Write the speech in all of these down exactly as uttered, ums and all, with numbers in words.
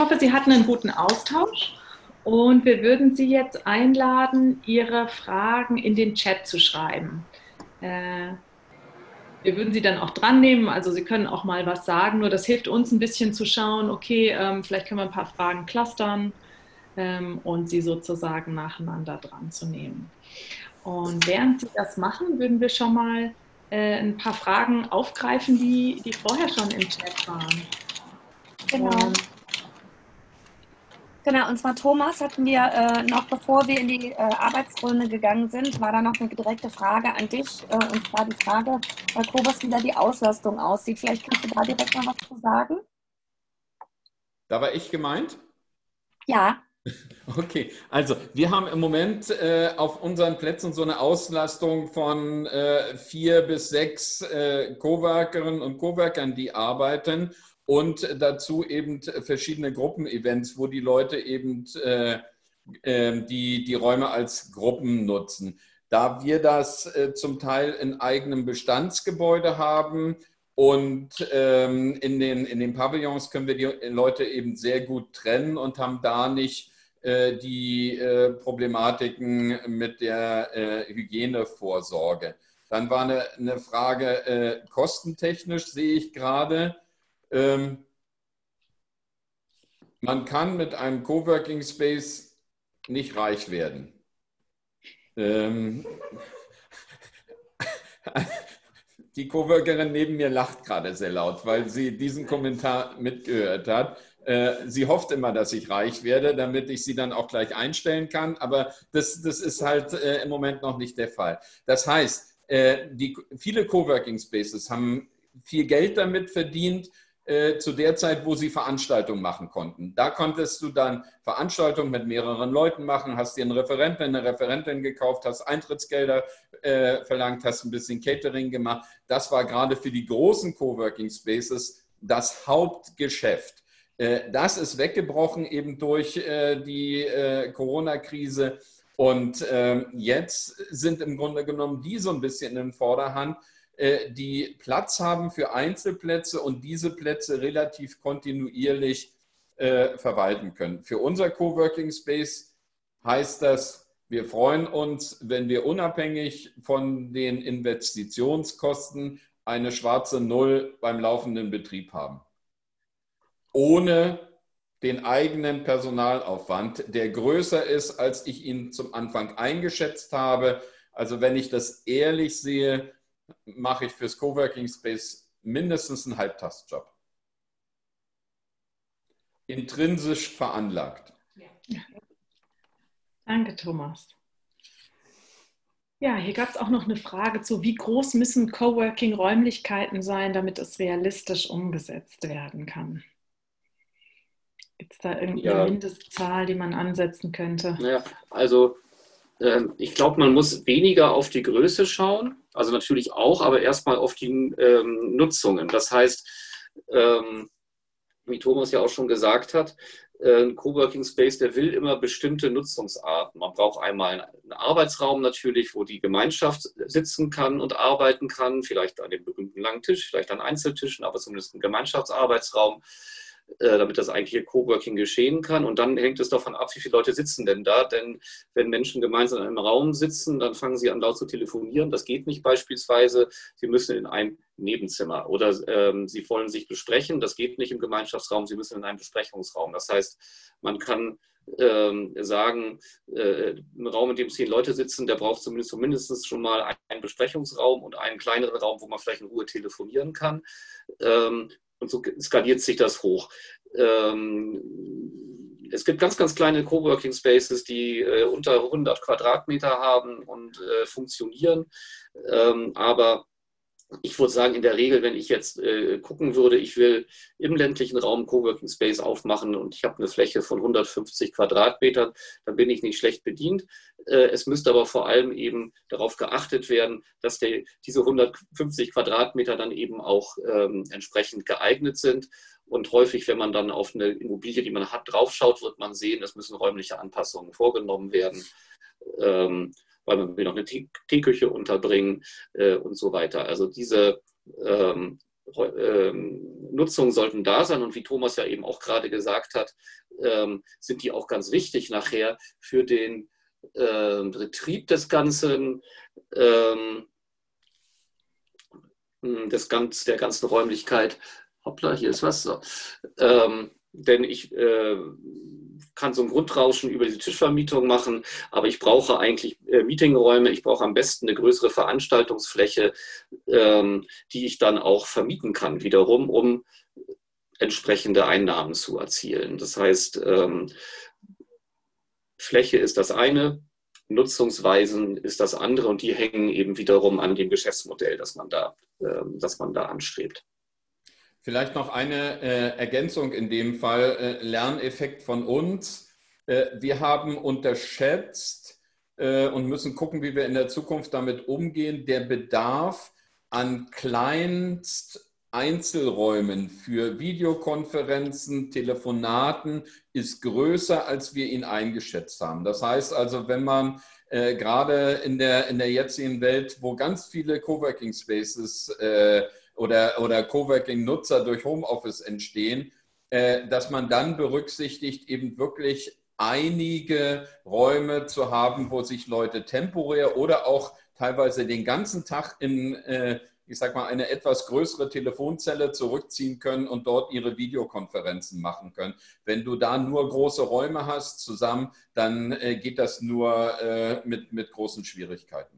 hoffe, Sie hatten einen guten Austausch und wir würden Sie jetzt einladen, Ihre Fragen in den Chat zu schreiben. Äh, Wir würden Sie dann auch dran nehmen, also Sie können auch mal was sagen, nur das hilft uns ein bisschen zu schauen, okay, ähm, vielleicht können wir ein paar Fragen clustern ähm, und sie sozusagen nacheinander dran zu nehmen. Und während Sie das machen, würden wir schon mal äh, ein paar Fragen aufgreifen, die, die vorher schon im Chat waren. Genau. Und Genau, und zwar Thomas hatten wir äh, noch bevor wir in die äh, Arbeitsrunde gegangen sind, war da noch eine direkte Frage an dich, äh, und zwar die Frage, bei Kobas, wie da die Auslastung aussieht. Vielleicht kannst du da direkt mal was zu sagen? Da war ich gemeint? Ja. Okay, also wir haben im Moment äh, auf unseren Plätzen so eine Auslastung von äh, vier bis sechs äh, Coworkerinnen und Coworkern, die arbeiten und dazu eben verschiedene Gruppenevents, wo die Leute eben äh, äh, die, die Räume als Gruppen nutzen. Da wir das äh, zum Teil in eigenem Bestandsgebäude haben und ähm, in den, in den Pavillons können wir die Leute eben sehr gut trennen und haben da nicht die äh, Problematiken mit der äh, Hygienevorsorge. Dann war eine, eine Frage, äh, kostentechnisch sehe ich gerade, ähm, man kann mit einem Coworking Space nicht reich werden. Ähm, Die Coworkerin neben mir lacht gerade sehr laut, weil sie diesen Kommentar mitgehört hat. Sie hofft immer, dass ich reich werde, damit ich sie dann auch gleich einstellen kann. Aber das, das ist halt im Moment noch nicht der Fall. Das heißt, die, viele Coworking Spaces haben viel Geld damit verdient, äh, zu der Zeit, wo sie Veranstaltungen machen konnten. Da konntest du dann Veranstaltungen mit mehreren Leuten machen, hast dir einen Referenten, eine Referentin gekauft, hast Eintrittsgelder äh, verlangt, hast ein bisschen Catering gemacht. Das war gerade für die großen Coworking Spaces das Hauptgeschäft. Äh, das ist weggebrochen eben durch äh, die äh, Corona-Krise. Und äh, jetzt sind im Grunde genommen die so ein bisschen in Vorderhand, die Platz haben für Einzelplätze und diese Plätze relativ kontinuierlich äh, verwalten können. Für unser Coworking Space heißt das, wir freuen uns, wenn wir unabhängig von den Investitionskosten eine schwarze Null beim laufenden Betrieb haben. Ohne den eigenen Personalaufwand, der größer ist, als ich ihn zum Anfang eingeschätzt habe. Also wenn ich das ehrlich sehe, mache ich fürs Coworking Space mindestens einen Halbtagsjob. Intrinsisch veranlagt. ja. Danke, Thomas. Ja, hier gab es auch noch eine Frage zu, wie groß müssen Coworking-Räumlichkeiten sein, damit es realistisch umgesetzt werden kann? Gibt es da irgendeine Ja. Mindestzahl, die man ansetzen könnte? Ja, also ähm, ich glaube, man muss weniger auf die Größe schauen, also natürlich auch, aber erstmal auf die ähm, Nutzungen. Das heißt, ähm, wie Thomas ja auch schon gesagt hat, ein Coworking Space, der will immer bestimmte Nutzungsarten. Man braucht einmal einen Arbeitsraum natürlich, wo die Gemeinschaft sitzen kann und arbeiten kann, vielleicht an dem berühmten langen Tisch, vielleicht an Einzeltischen, aber zumindest einen Gemeinschaftsarbeitsraum, damit das eigentliche Coworking geschehen kann. Und dann hängt es davon ab, wie viele Leute sitzen denn da. Denn wenn Menschen gemeinsam in einem Raum sitzen, dann fangen sie an laut zu telefonieren. Das geht nicht beispielsweise. Sie müssen in einem Nebenzimmer oder ähm, sie wollen sich besprechen. Das geht nicht im Gemeinschaftsraum. Sie müssen in einem Besprechungsraum. Das heißt, man kann ähm, sagen, äh, ein Raum, in dem zehn Leute sitzen, der braucht zumindest, zumindest schon mal einen Besprechungsraum und einen kleineren Raum, wo man vielleicht in Ruhe telefonieren kann. Ähm, Und so skaliert sich das hoch. Ähm, es gibt ganz, ganz kleine Coworking Spaces, die äh, unter hundert Quadratmeter haben und äh, funktionieren. Ähm, aber ich würde sagen, in der Regel, wenn ich jetzt äh, gucken würde, ich will im ländlichen Raum Coworking Space aufmachen und ich habe eine Fläche von hundertfünfzig Quadratmetern, dann bin ich nicht schlecht bedient. Äh, es müsste aber vor allem eben darauf geachtet werden, dass der, diese hundertfünfzig Quadratmeter dann eben auch ähm, entsprechend geeignet sind. Und häufig, wenn man dann auf eine Immobilie, die man hat, draufschaut, wird man sehen, es müssen räumliche Anpassungen vorgenommen werden. Ähm, weil man will noch eine Teeküche unterbringen äh, und so weiter. Also diese ähm, ähm, Nutzungen sollten da sein. Und wie Thomas ja eben auch gerade gesagt hat, ähm, sind die auch ganz wichtig nachher für den äh, Betrieb des Ganzen, ähm, des ganz, der ganzen Räumlichkeit. Hoppla, hier ist was. So. Ähm, denn ich äh, kann so ein Grundrauschen über diese Tischvermietung machen, aber ich brauche eigentlich äh, Meetingräume, ich brauche am besten eine größere Veranstaltungsfläche, ähm, die ich dann auch vermieten kann, wiederum, um entsprechende Einnahmen zu erzielen. Das heißt, ähm, Fläche ist das eine, Nutzungsweisen ist das andere und die hängen eben wiederum an dem Geschäftsmodell, das man da, äh, das man da anstrebt. Vielleicht noch eine äh, Ergänzung in dem Fall, äh, Lerneffekt von uns. Äh, wir haben unterschätzt äh, und müssen gucken, wie wir in der Zukunft damit umgehen, der Bedarf an Kleinst Einzelräumen für Videokonferenzen, Telefonaten ist größer, als wir ihn eingeschätzt haben. Das heißt also, wenn man äh, gerade in der, in der jetzigen Welt, wo ganz viele Coworking Spaces äh, oder, oder Coworking-Nutzer durch Homeoffice entstehen, äh, dass man dann berücksichtigt, eben wirklich einige Räume zu haben, wo sich Leute temporär oder auch teilweise den ganzen Tag in, äh, ich sag mal, eine etwas größere Telefonzelle zurückziehen können und dort ihre Videokonferenzen machen können. Wenn du da nur große Räume hast zusammen, dann äh, geht das nur äh, mit, mit großen Schwierigkeiten.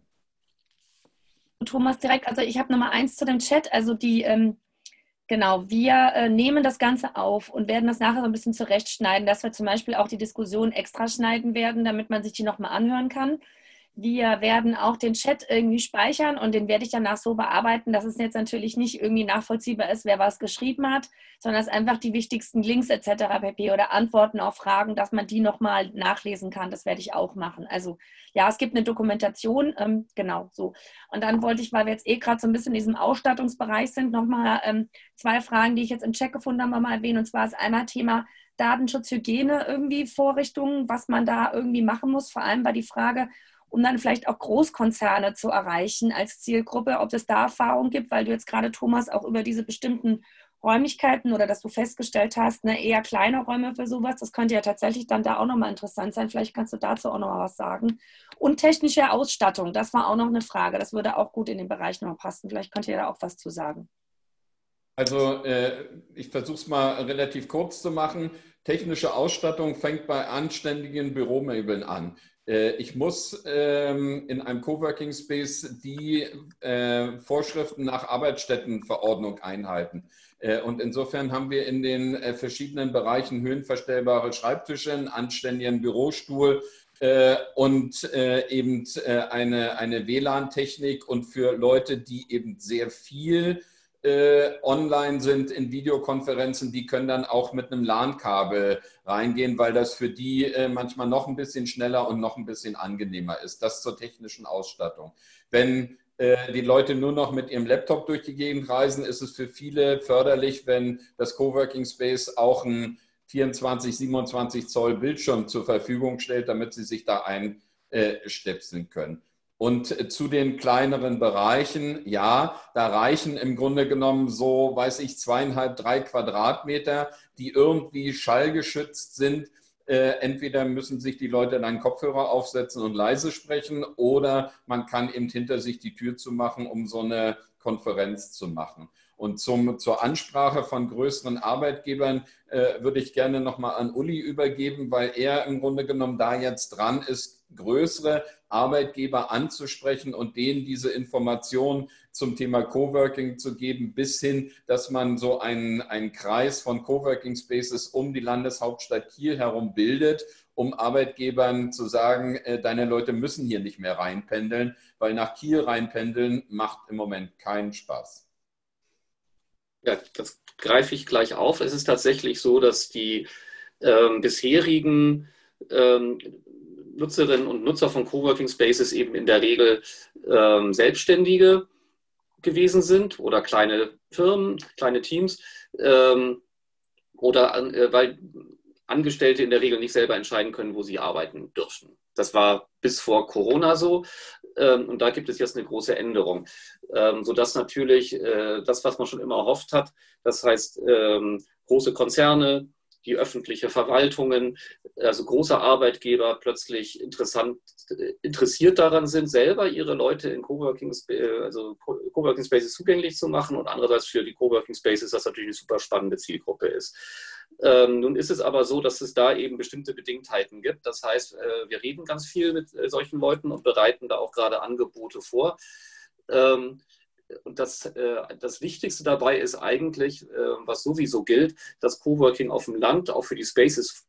Thomas, direkt, also ich habe Nummer eins zu dem Chat, also die, ähm, genau, wir äh, nehmen das Ganze auf und werden das nachher so ein bisschen zurechtschneiden, dass wir zum Beispiel auch die Diskussion extra schneiden werden, damit man sich die nochmal anhören kann. Wir werden auch den Chat irgendwie speichern und den werde ich danach so bearbeiten, dass es jetzt natürlich nicht irgendwie nachvollziehbar ist, wer was geschrieben hat, sondern dass einfach die wichtigsten Links et cetera pp. Oder Antworten auf Fragen, dass man die nochmal nachlesen kann. Das werde ich auch machen. Also ja, es gibt eine Dokumentation, ähm, genau so. Und dann wollte ich, weil wir jetzt eh gerade so ein bisschen in diesem Ausstattungsbereich sind, nochmal ähm, zwei Fragen, die ich jetzt im Chat gefunden habe, mal erwähnen. Und zwar ist einmal Thema Datenschutz, Hygiene, irgendwie Vorrichtungen, was man da irgendwie machen muss. Vor allem war die Frage, um dann vielleicht auch Großkonzerne zu erreichen als Zielgruppe, ob es da Erfahrungen gibt, weil du jetzt gerade, Thomas, auch über diese bestimmten Räumlichkeiten oder dass du festgestellt hast, ne, eher kleine Räume für sowas, das könnte ja tatsächlich dann da auch nochmal interessant sein. Vielleicht kannst du dazu auch nochmal was sagen. Und technische Ausstattung, das war auch noch eine Frage. Das würde auch gut in den Bereich noch passen. Vielleicht könnt ihr da auch was zu sagen. Also äh, ich versuche es mal relativ kurz zu machen. Technische Ausstattung fängt bei anständigen Büromöbeln an. Ich muss ähm, in einem Coworking Space die äh, Vorschriften nach Arbeitsstättenverordnung einhalten. Äh, und insofern haben wir in den äh, verschiedenen Bereichen höhenverstellbare Schreibtische, einen anständigen Bürostuhl äh, und äh, eben äh, eine, eine W L A N-Technik. Und für Leute, die eben sehr viel Äh, online sind in Videokonferenzen, die können dann auch mit einem LAN-Kabel reingehen, weil das für die äh, manchmal noch ein bisschen schneller und noch ein bisschen angenehmer ist. Das zur technischen Ausstattung. Wenn äh, die Leute nur noch mit ihrem Laptop durch die Gegend reisen, ist es für viele förderlich, wenn das Coworking Space auch ein vierundzwanzig, siebenundzwanzig Zoll Bildschirm zur Verfügung stellt, damit sie sich da einstöpseln können. Und zu den kleineren Bereichen, ja, da reichen im Grunde genommen so, weiß ich, zweieinhalb, drei Quadratmeter, die irgendwie schallgeschützt sind. Äh, entweder müssen sich die Leute dann Kopfhörer aufsetzen und leise sprechen oder man kann eben hinter sich die Tür zu machen, um so eine Konferenz zu machen. Und zum, zur Ansprache von größeren Arbeitgebern äh, würde ich gerne nochmal an Uli übergeben, weil er im Grunde genommen da jetzt dran ist, größere Arbeitgeber anzusprechen und denen diese Informationen zum Thema Coworking zu geben, bis hin, dass man so einen, einen Kreis von Coworking Spaces um die Landeshauptstadt Kiel herum bildet, um Arbeitgebern zu sagen, äh, deine Leute müssen hier nicht mehr reinpendeln, weil nach Kiel reinpendeln macht im Moment keinen Spaß. Ja, das greife ich gleich auf. Es ist tatsächlich so, dass die ähm, bisherigen ähm, Nutzerinnen und Nutzer von Coworking Spaces eben in der Regel ähm, Selbstständige gewesen sind oder kleine Firmen, kleine Teams ähm, oder äh, weil Angestellte in der Regel nicht selber entscheiden können, wo sie arbeiten dürfen. Das war bis vor Corona so. Ähm, und da gibt es jetzt eine große Änderung, ähm, sodass natürlich äh, das, was man schon immer erhofft hat, das heißt ähm, große Konzerne, die öffentliche Verwaltungen, also große Arbeitgeber plötzlich interessant, interessiert daran sind, selber ihre Leute in Coworking, also Coworking Spaces zugänglich zu machen und andererseits für die Coworking Spaces das natürlich eine super spannende Zielgruppe ist. Ähm, nun ist es aber so, dass es da eben bestimmte Bedingtheiten gibt. Das heißt, äh, wir reden ganz viel mit äh, solchen Leuten und bereiten da auch gerade Angebote vor. Ähm, Und das, äh, das Wichtigste dabei ist eigentlich, äh, was sowieso gilt, dass Coworking auf dem Land auch für die Spaces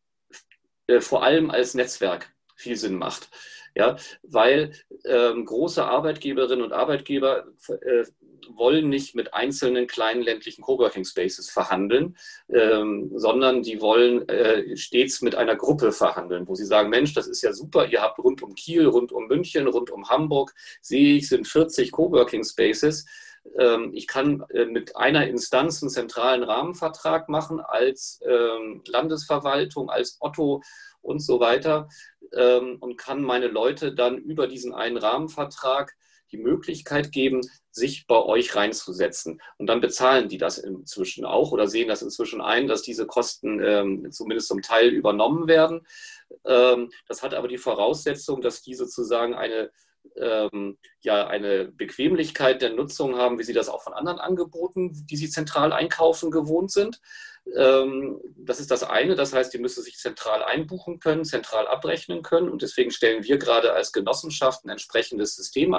äh, vor allem als Netzwerk viel Sinn macht. Ja, weil ähm, große Arbeitgeberinnen und Arbeitgeber äh, wollen nicht mit einzelnen kleinen ländlichen Coworking Spaces verhandeln, ähm, sondern die wollen äh, stets mit einer Gruppe verhandeln, wo sie sagen, Mensch, das ist ja super, ihr habt rund um Kiel, rund um München, rund um Hamburg, sehe ich, sind vierzig Coworking Spaces. Ähm, ich kann äh, mit einer Instanz einen zentralen Rahmenvertrag machen als ähm, Landesverwaltung, als Otto und so weiter ähm, und kann meine Leute dann über diesen einen Rahmenvertrag die Möglichkeit geben, sich bei euch reinzusetzen. Und dann bezahlen die das inzwischen auch oder sehen das inzwischen ein, dass diese Kosten ähm, zumindest zum Teil übernommen werden. Ähm, das hat aber die Voraussetzung, dass die sozusagen eine, ähm, ja, eine Bequemlichkeit der Nutzung haben, wie sie das auch von anderen Angeboten, die sie zentral einkaufen, gewohnt sind. Ähm, das ist das eine. Das heißt, die müssen sich zentral einbuchen können, zentral abrechnen können. Und deswegen stellen wir gerade als Genossenschaft ein entsprechendes System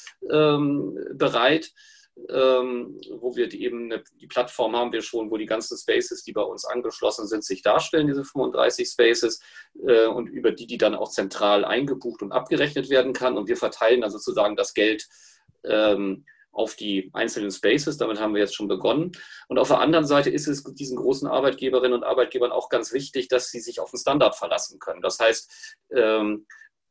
ähm, bereit, ähm, wo wir die, eben eine, die Plattform haben wir schon, wo die ganzen Spaces, die bei uns angeschlossen sind, sich darstellen, diese fünfunddreißig Spaces, äh, und über die, die dann auch zentral eingebucht und abgerechnet werden kann. Und wir verteilen dann sozusagen das Geld ähm, auf die einzelnen Spaces. Damit haben wir jetzt schon begonnen. Und auf der anderen Seite ist es diesen großen Arbeitgeberinnen und Arbeitgebern auch ganz wichtig, dass sie sich auf den Standard verlassen können. Das heißt, ähm,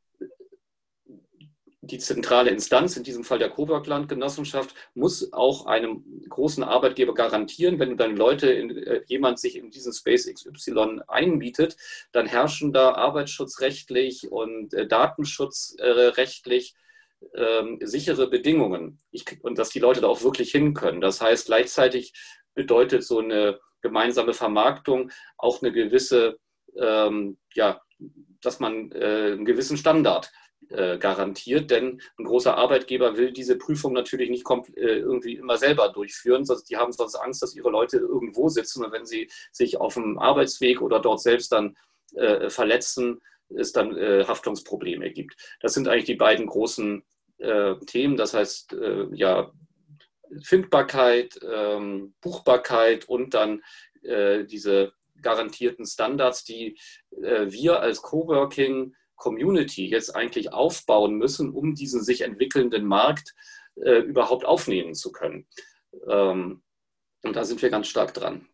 die zentrale Instanz, in diesem Fall der Cowork-Land-Genossenschaft, muss auch einem großen Arbeitgeber garantieren, wenn dann Leute, in, äh, jemand sich in diesen Space X Y einbietet, dann herrschen da arbeitsschutzrechtlich und äh, datenschutzrechtlich äh, sichere Bedingungen. Ich, und dass die Leute da auch wirklich hin können. Das heißt, gleichzeitig bedeutet so eine gemeinsame Vermarktung auch eine gewisse, ähm, ja, dass man äh, einen gewissen Standard garantiert, denn ein großer Arbeitgeber will diese Prüfung natürlich nicht irgendwie immer selber durchführen, sonst die haben sonst Angst, dass ihre Leute irgendwo sitzen und wenn sie sich auf dem Arbeitsweg oder dort selbst dann äh, verletzen, es dann äh, Haftungsprobleme gibt. Das sind eigentlich die beiden großen äh, Themen, das heißt äh, ja Findbarkeit, ähm, Buchbarkeit und dann äh, diese garantierten Standards, die äh, wir als Coworking Community jetzt eigentlich aufbauen müssen, um diesen sich entwickelnden Markt äh, überhaupt aufnehmen zu können. Ähm, und da sind wir ganz stark dran.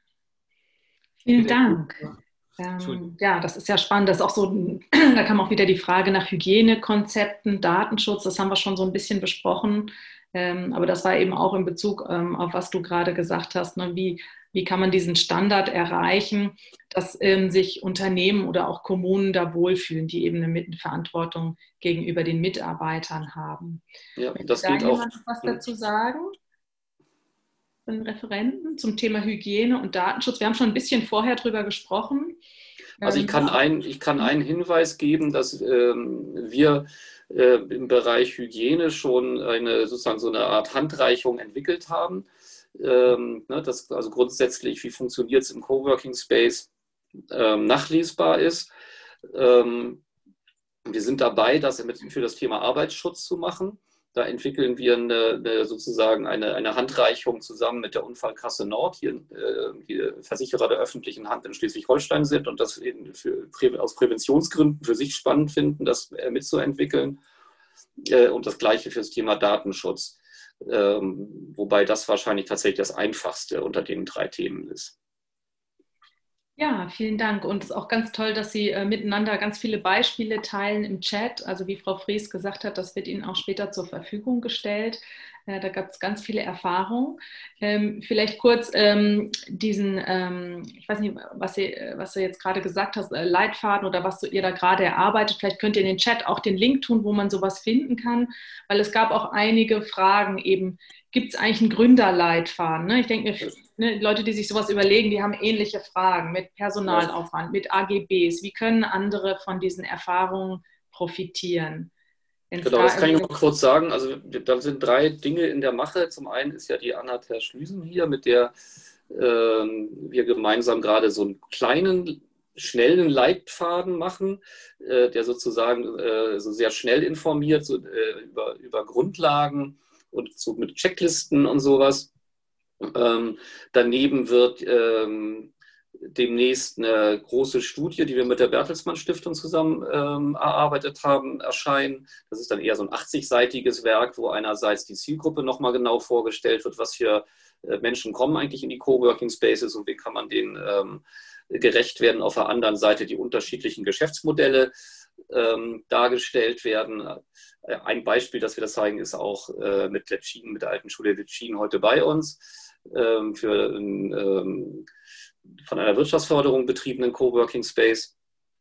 Vielen Dank. Ähm, ja, das ist ja spannend. Das ist auch so, da kam auch wieder die Frage nach Hygienekonzepten, Datenschutz, das haben wir schon so ein bisschen besprochen. Ähm, aber das war eben auch in Bezug ähm, auf was du gerade gesagt hast, ne, wie Wie kann man diesen Standard erreichen, dass ähm, sich Unternehmen oder auch Kommunen da wohlfühlen, die eben eine Verantwortung gegenüber den Mitarbeitern haben? Ja, Möchte das da geht auch. Was dazu sagen? Von Referenten zum Thema Hygiene und Datenschutz. Wir haben schon ein bisschen vorher drüber gesprochen. Also ich kann, ein, ich kann einen Hinweis geben, dass ähm, wir äh, im Bereich Hygiene schon eine, sozusagen so eine Art Handreichung entwickelt haben. Ähm, ne, das also grundsätzlich, wie funktioniert es im Coworking Space, ähm, nachlesbar ist. Ähm, wir sind dabei, das mit, für das Thema Arbeitsschutz zu machen. Da entwickeln wir eine, eine, sozusagen eine, eine Handreichung zusammen mit der Unfallkasse Nord, hier, äh, hier Versicherer der öffentlichen Hand in Schleswig-Holstein sind und das eben für, aus Präventionsgründen für sich spannend finden, das äh, mitzuentwickeln. Äh, und das Gleiche für das Thema Datenschutz. Ähm, wobei das wahrscheinlich tatsächlich das Einfachste unter den drei Themen ist. Ja, vielen Dank. Und es ist auch ganz toll, dass Sie äh, miteinander ganz viele Beispiele teilen im Chat. Also wie Frau Fries gesagt hat, das wird Ihnen auch später zur Verfügung gestellt. Äh, da gab es ganz viele Erfahrungen. Ähm, vielleicht kurz ähm, diesen, ähm, ich weiß nicht, was, ihr, was du jetzt gerade gesagt hast, äh, Leitfaden oder was ihr da gerade erarbeitet. Vielleicht könnt ihr in den Chat auch den Link tun, wo man sowas finden kann, weil es gab auch einige Fragen eben, gibt es eigentlich einen Gründerleitfaden? Ne? Ich denke mir, ne, Leute, die sich sowas überlegen, die haben ähnliche Fragen mit Personalaufwand, mit A G Bs. Wie können andere von diesen Erfahrungen profitieren? Wenn's Genau, da das kann ich noch kurz sagen. Also da sind drei Dinge in der Mache. Zum einen ist ja die Anna Terschlüsen hier, mit der ähm, wir gemeinsam gerade so einen kleinen, schnellen Leitfaden machen, äh, der sozusagen äh, so sehr schnell informiert so, äh, über, über Grundlagen und so mit Checklisten und sowas. Ähm, daneben wird ähm, demnächst eine große Studie, die wir mit der Bertelsmann Stiftung zusammen ähm, erarbeitet haben, erscheinen. Das ist dann eher so ein achtzig-seitiges Werk, wo einerseits die Zielgruppe nochmal genau vorgestellt wird, was für äh, Menschen kommen eigentlich in die Coworking Spaces und wie kann man denen ähm, gerecht werden. Auf der anderen Seite die unterschiedlichen Geschäftsmodelle ähm, dargestellt werden. Ein Beispiel, dass wir das zeigen, ist auch äh, mit Letschin, mit der alten Schule Letschin heute bei uns ähm, für ein ähm, von einer Wirtschaftsförderung betriebenen Coworking Space.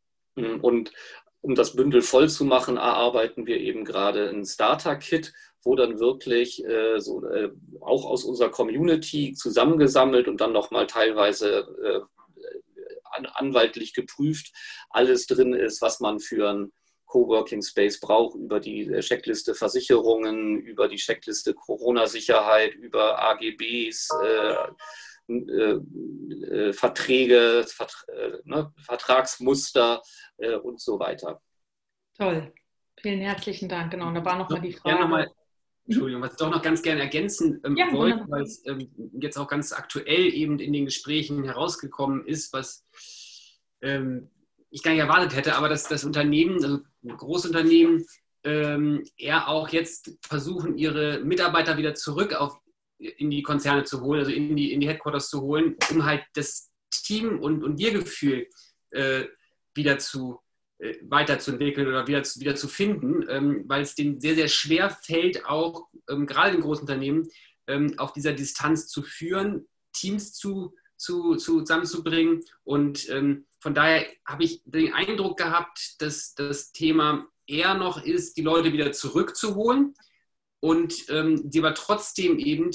Und um das Bündel voll zu machen, erarbeiten wir eben gerade ein Starter-Kit, wo dann wirklich äh, so, äh, auch aus unserer Community zusammengesammelt und dann nochmal teilweise äh, an, anwaltlich geprüft alles drin ist, was man für ein Coworking Space braucht, über die Checkliste Versicherungen, über die Checkliste Corona-Sicherheit, über A G Bs, äh, Äh, äh, Verträge, Vert, äh, ne, Vertragsmuster äh, und so weiter. Toll, vielen herzlichen Dank. Genau, und da war nochmal die Frage. Ja, noch mal, Entschuldigung, was ich doch noch ganz gerne ergänzen ähm, ja, wollte, weil es ähm, jetzt auch ganz aktuell eben in den Gesprächen herausgekommen ist, was ähm, ich gar nicht erwartet hätte, aber dass das Unternehmen, also Großunternehmen, ähm, eher auch jetzt versuchen, ihre Mitarbeiter wieder zurück auf in die Konzerne zu holen, also in die, in die Headquarters zu holen, um halt das Team- und, und Wir-Gefühl äh, wieder zu, äh, weiterzuentwickeln oder wieder, wieder zu finden, ähm, weil es denen sehr, sehr schwer fällt, auch ähm, gerade in großen Unternehmen, ähm, auf dieser Distanz zu führen, Teams zu, zu, zu zusammenzubringen. Und ähm, von daher habe ich den Eindruck gehabt, dass das Thema eher noch ist, die Leute wieder zurückzuholen, und ähm, die aber trotzdem eben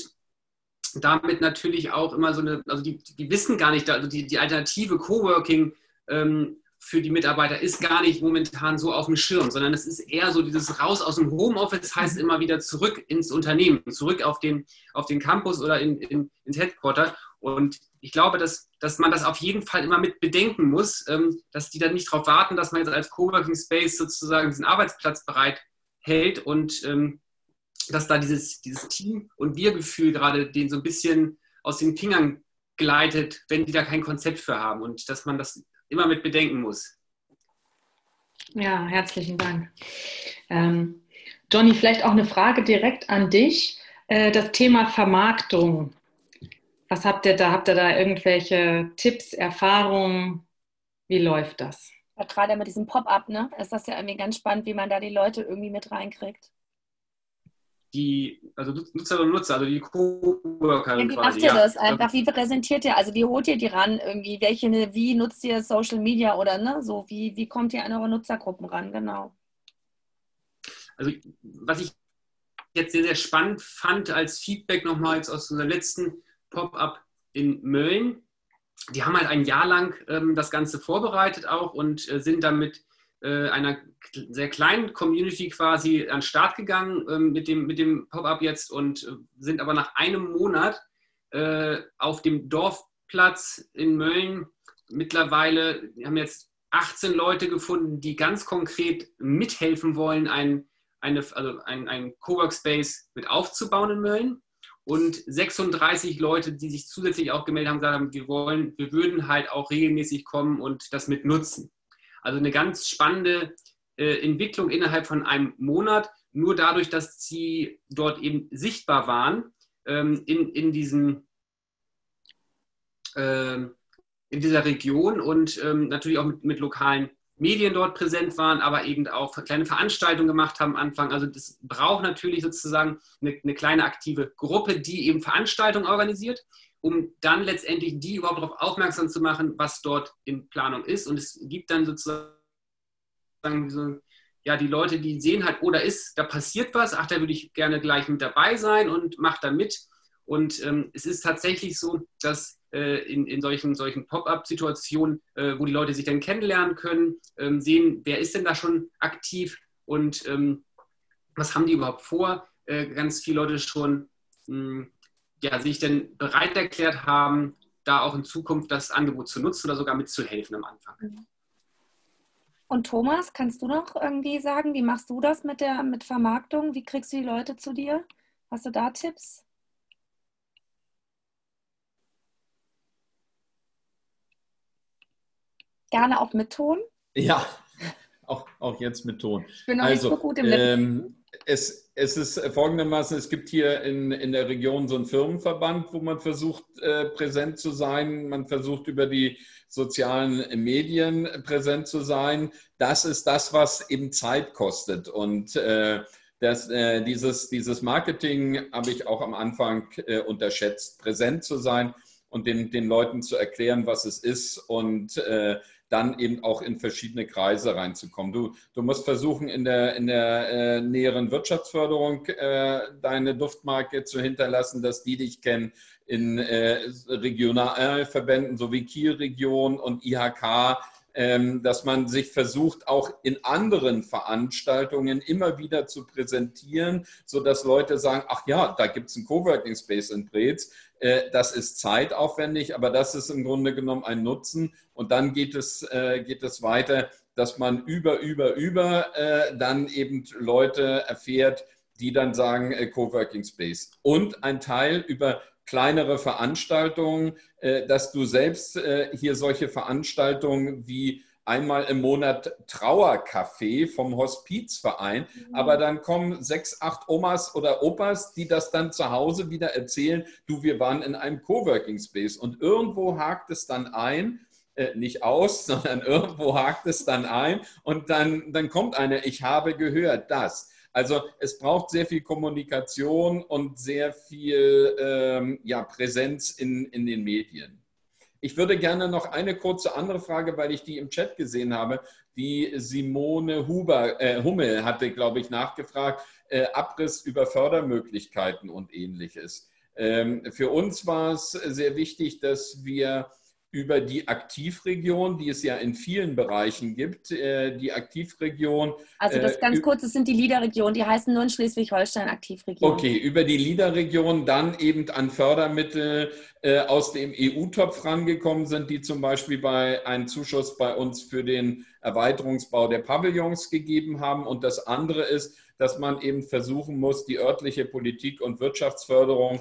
damit natürlich auch immer so eine, also die, die wissen gar nicht, also die, die Alternative Coworking ähm, für die Mitarbeiter ist gar nicht momentan so auf dem Schirm, sondern es ist eher so dieses Raus aus dem Homeoffice, heißt immer wieder zurück ins Unternehmen, zurück auf den, auf den Campus oder in, in, ins Headquarter. Und ich glaube, dass, dass man das auf jeden Fall immer mit bedenken muss, ähm, dass die dann nicht darauf warten, dass man jetzt als Coworking Space sozusagen diesen Arbeitsplatz bereit hält und ähm, dass da dieses, dieses Team- und Wir-Gefühl gerade denen so ein bisschen aus den Fingern gleitet, wenn die da kein Konzept für haben und dass man das immer mit bedenken muss. Ja, herzlichen Dank. Ähm, Johnny, vielleicht auch eine Frage direkt an dich. Äh, das Thema Vermarktung. Was habt ihr da? Habt ihr da irgendwelche Tipps, Erfahrungen? Wie läuft das? Ja, gerade mit diesem Pop-up, ne, ist das ja irgendwie ganz spannend, wie man da die Leute irgendwie mit reinkriegt. Die, also Nutzerinnen und Nutzer, also die Coworker. Ja, wie macht ihr das einfach? Wie präsentiert ihr, also wie holt ihr die ran? Irgendwie, welche, wie nutzt ihr Social Media oder ne? So, wie, wie kommt ihr an eure Nutzergruppen ran? Genau. Also was ich jetzt sehr, sehr spannend fand als Feedback nochmal jetzt aus unserem letzten Pop-up in Mölln, die haben halt ein Jahr lang ähm, das Ganze vorbereitet auch und äh, sind dann mit äh, einer sehr kleinen Community quasi an den Start gegangen ähm, mit dem, mit dem Pop-up jetzt und äh, sind aber nach einem Monat äh, auf dem Dorfplatz in Mölln mittlerweile, wir haben jetzt achtzehn Leute gefunden, die ganz konkret mithelfen wollen, ein, eine, also ein, ein Coworkspace mit aufzubauen in Mölln. Und sechsunddreißig Leute, die sich zusätzlich auch gemeldet haben, gesagt haben, wir wollen, wir würden halt auch regelmäßig kommen und das mit nutzen. Also eine ganz spannende äh, Entwicklung innerhalb von einem Monat, nur dadurch, dass sie dort eben sichtbar waren ähm, in, in, diesen, äh, in dieser Region und ähm, natürlich auch mit, mit lokalen Medien dort präsent waren, aber eben auch kleine Veranstaltungen gemacht haben am Anfang. Also das braucht natürlich sozusagen eine, eine kleine aktive Gruppe, die eben Veranstaltungen organisiert, um dann letztendlich die überhaupt darauf aufmerksam zu machen, was dort in Planung ist. Und es gibt dann sozusagen so, ja, die Leute, die sehen halt, oh, da ist, da passiert was, ach, da würde ich gerne gleich mit dabei sein und mach da mit. Und ähm, es ist tatsächlich so, dass äh, in, in solchen, solchen Pop-up-Situationen, äh, wo die Leute sich dann kennenlernen können, ähm, sehen, wer ist denn da schon aktiv und ähm, was haben die überhaupt vor, äh, ganz viele Leute schon mh, ja, sich dann bereit erklärt haben, da auch in Zukunft das Angebot zu nutzen oder sogar mitzuhelfen am Anfang. Und Thomas, kannst du noch irgendwie sagen, wie machst du das mit der mit Vermarktung? Wie kriegst du die Leute zu dir? Hast du da Tipps? Gerne auch mit Ton? Ja, auch, auch jetzt mit Ton. Ich bin noch also, nicht so gut im ähm, es, es ist folgendermaßen, es gibt hier in, in der Region so einen Firmenverband, wo man versucht, äh, präsent zu sein. Man versucht, über die sozialen Medien präsent zu sein. Das ist das, was eben Zeit kostet. Und äh, das, äh, dieses, dieses Marketing habe ich auch am Anfang äh, unterschätzt, präsent zu sein und den, den Leuten zu erklären, was es ist und äh, dann eben auch in verschiedene Kreise reinzukommen. Du, du musst versuchen, in der, in der äh, näheren Wirtschaftsförderung äh, deine Duftmarke zu hinterlassen, dass die dich kennen, in äh, Regionalverbänden sowie Kielregion und I H K, ähm, dass man sich versucht, auch in anderen Veranstaltungen immer wieder zu präsentieren, sodass Leute sagen, ach ja, da gibt es einen Coworking Space in Preetz. Das ist zeitaufwendig, aber das ist im Grunde genommen ein Nutzen. Und dann geht es, äh, geht es weiter, dass man über, über, über äh, dann eben Leute erfährt, die dann sagen äh, Coworking Space. Und ein Teil über kleinere Veranstaltungen, äh, dass du selbst äh, hier solche Veranstaltungen wie einmal im Monat Trauercafé vom Hospizverein, mhm. aber dann kommen sechs, acht Omas oder Opas, die das dann zu Hause wieder erzählen, du, wir waren in einem Coworking Space und irgendwo hakt es dann ein, äh, nicht aus, sondern irgendwo hakt es dann ein und dann, dann kommt einer, ich habe gehört, das. Also es braucht sehr viel Kommunikation und sehr viel ähm, ja, Präsenz in, in den Medien. Ich würde gerne noch eine kurze andere Frage, weil ich die im Chat gesehen habe. Die Simone Huber, äh, Hummel hatte, glaube ich, nachgefragt, äh, Abriss über Fördermöglichkeiten und Ähnliches. Ähm, für uns war es sehr wichtig, dass wir über die Aktivregion, die es ja in vielen Bereichen gibt, äh, die Aktivregion. Also das ganz kurz, das sind die LIDA-Regionen, die heißen nur in Schleswig-Holstein Aktivregion. Okay, über die LIDA-Region dann eben an Fördermittel äh, aus dem E U-Topf rangekommen sind, die zum Beispiel bei einen Zuschuss bei uns für den Erweiterungsbau der Pavillons gegeben haben. Und das andere ist, dass man eben versuchen muss, die örtliche Politik und Wirtschaftsförderung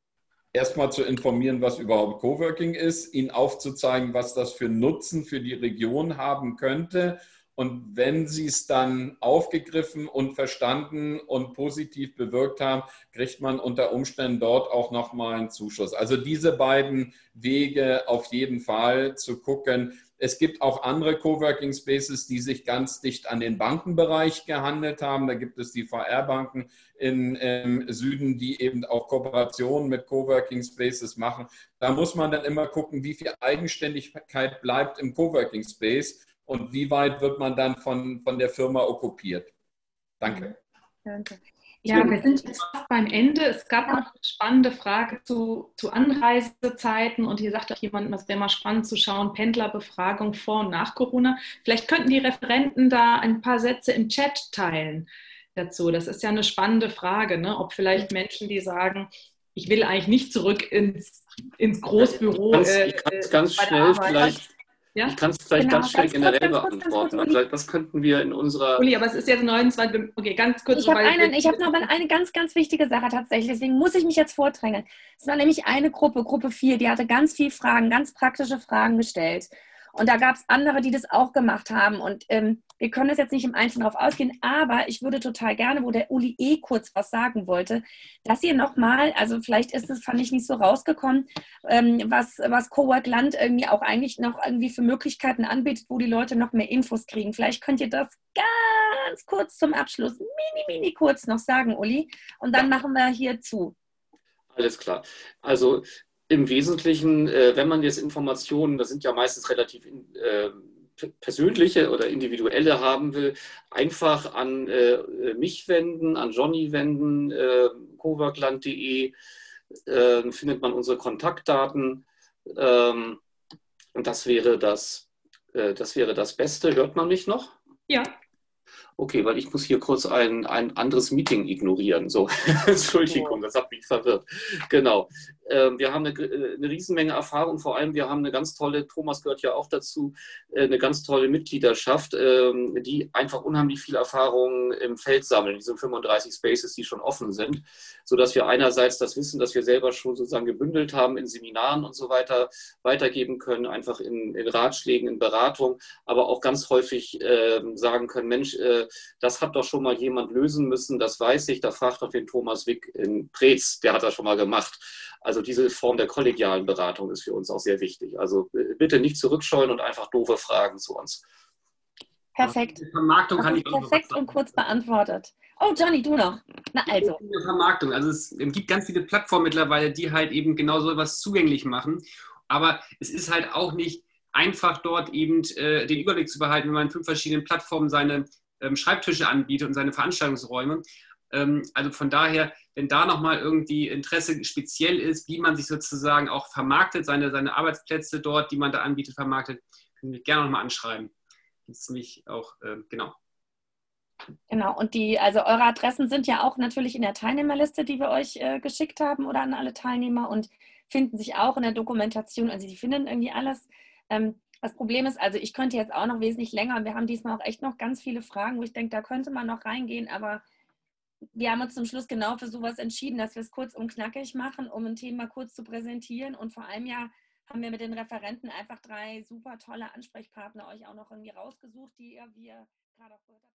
erstmal zu informieren, was überhaupt Coworking ist, ihnen aufzuzeigen, was das für Nutzen für die Region haben könnte. Und wenn sie es dann aufgegriffen und verstanden und positiv bewirkt haben, kriegt man unter Umständen dort auch nochmal einen Zuschuss. Also diese beiden Wege auf jeden Fall zu gucken. Es gibt auch andere Coworking Spaces, die sich ganz dicht an den Bankenbereich gehandelt haben. Da gibt es die V R-Banken im ähm, Süden, die eben auch Kooperationen mit Coworking Spaces machen. Da muss man dann immer gucken, wie viel Eigenständigkeit bleibt im Coworking Space und wie weit wird man dann von, von der Firma okkupiert. Danke. Danke. Ja, wir sind jetzt fast beim Ende. Es gab noch eine spannende Frage zu, zu Anreisezeiten und hier sagt auch jemand, es wäre mal spannend zu schauen, Pendlerbefragung vor und nach Corona. Vielleicht könnten die Referenten da ein paar Sätze im Chat teilen dazu. Das ist ja eine spannende Frage, ne? Ob vielleicht Menschen, die sagen, ich will eigentlich nicht zurück ins, ins Großbüro. Ich kann es äh, ganz schnell vielleicht... Ja? Ich kann es vielleicht genau, ganz schnell generell beantworten. Also das könnten wir in unserer... Uli, aber es ist jetzt neunundzwanzig, okay, ganz kurz. Ich habe hab noch mal eine ganz, ganz wichtige Sache tatsächlich, deswegen muss ich mich jetzt vordrängeln. Es war nämlich eine Gruppe, Gruppe vier, die hatte ganz viele Fragen, ganz praktische Fragen gestellt. Und da gab es andere, die das auch gemacht haben. Und ähm, wir können das jetzt nicht im Einzelnen drauf ausgehen, aber ich würde total gerne, wo der Uli eh kurz was sagen wollte, dass ihr nochmal, also vielleicht ist es, fand ich nicht so rausgekommen, ähm, was, was Cowork Land irgendwie auch eigentlich noch irgendwie für Möglichkeiten anbietet, wo die Leute noch mehr Infos kriegen. Vielleicht könnt ihr das ganz kurz zum Abschluss, mini, mini kurz noch sagen, Uli. Und dann machen wir hier zu. Alles klar. Also im Wesentlichen, äh, wenn man jetzt Informationen, das sind ja meistens relativ äh, persönliche oder individuelle haben will, einfach an äh, mich wenden, an Johnny wenden, äh, coworkland punkt de, äh, findet man unsere Kontaktdaten. Ähm, und das wäre das, äh, das wäre das Beste. Hört man mich noch? Ja. Okay, weil ich muss hier kurz ein, ein anderes Meeting ignorieren. So, Entschuldigung, das hat mich verwirrt. Genau. Ähm, wir haben eine, eine Riesenmenge Erfahrung, vor allem wir haben eine ganz tolle, Thomas gehört ja auch dazu, eine ganz tolle Mitgliedschaft, ähm, die einfach unheimlich viel Erfahrung im Feld sammeln, diese fünfunddreißig Spaces, die schon offen sind, sodass wir einerseits das Wissen, das wir selber schon sozusagen gebündelt haben in Seminaren und so weiter, weitergeben können, einfach in, in Ratschlägen, in Beratung, aber auch ganz häufig äh, sagen können, Mensch, äh, das hat doch schon mal jemand lösen müssen, das weiß ich, da fragt doch den Thomas Wick in Preetz, der hat das schon mal gemacht. Also diese Form der kollegialen Beratung ist für uns auch sehr wichtig. Also bitte nicht zurückscheuen und einfach doofe Fragen zu uns. Perfekt. Vermarktung kann Das ich ist auch noch perfekt was sagen. und kurz beantwortet. Oh, Johnny, du noch. Na also. Vermarktung. Also es gibt ganz viele Plattformen mittlerweile, die halt eben genau so etwas zugänglich machen. Aber es ist halt auch nicht einfach dort eben äh, den Überblick zu behalten, wenn man in fünf verschiedenen Plattformen seine ähm, Schreibtische anbietet und seine Veranstaltungsräume. Ähm, also von daher, wenn da nochmal irgendwie Interesse speziell ist, wie man sich sozusagen auch vermarktet, seine, seine Arbeitsplätze dort, die man da anbietet, vermarktet, können Sie mich gerne nochmal anschreiben. Das ist mich auch, äh, genau. Genau, und die, also eure Adressen sind ja auch natürlich in der Teilnehmerliste, die wir euch äh, geschickt haben oder an alle Teilnehmer und finden sich auch in der Dokumentation, also die finden irgendwie alles. Ähm, das Problem ist, also ich könnte jetzt auch noch wesentlich länger und wir haben diesmal auch echt noch ganz viele Fragen, wo ich denke, da könnte man noch reingehen, aber wir haben uns zum Schluss genau für sowas entschieden, dass wir es kurz und knackig machen, um ein Thema kurz zu präsentieren und vor allem ja haben wir mit den Referenten einfach drei super tolle Ansprechpartner euch auch noch irgendwie rausgesucht, die ihr, wir gerade auch gehört habt.